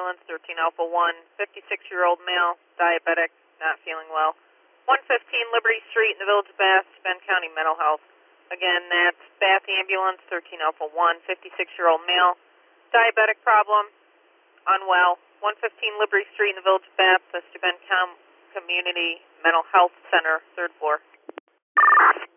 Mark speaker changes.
Speaker 1: Ambulance, 13 Alpha 1, 56-year-old male, diabetic, not feeling well. 115 Liberty Street in the Village of Bath, Bend County Mental Health. Again, that's Bath Ambulance, 13 Alpha 1, 56-year-old male, diabetic problem, unwell. 115 Liberty Street in the Village of Bath, Bend Community Mental Health Center, 3rd floor.